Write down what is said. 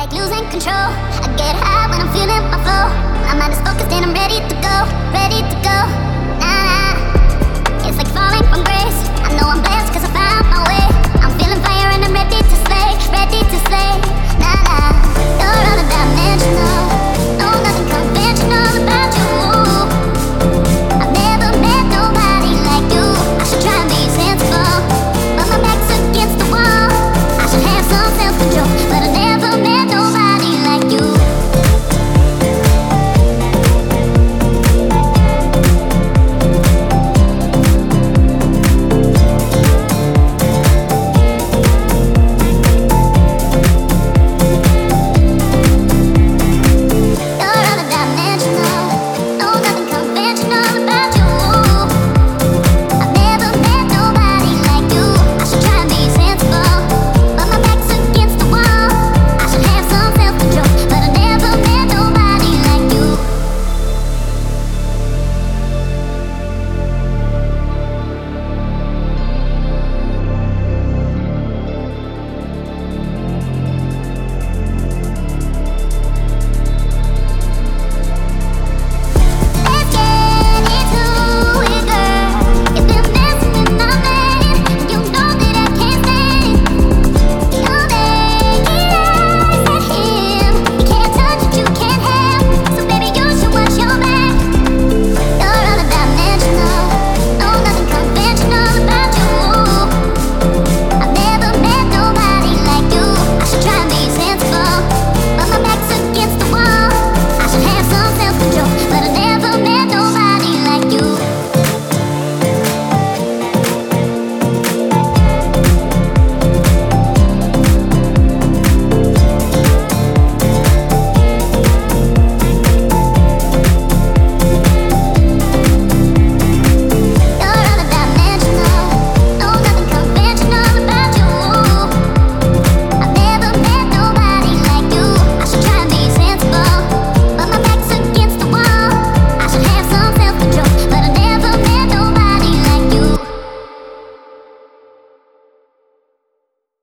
like losing control. I get high when I'm feeling my flow. My mind is focused and I'm ready to go, ready to go. Nah, nah, it's like falling from grace. I know I'm blessed cause I found my way. I'm feeling fire and I'm ready to slay, ready to slay.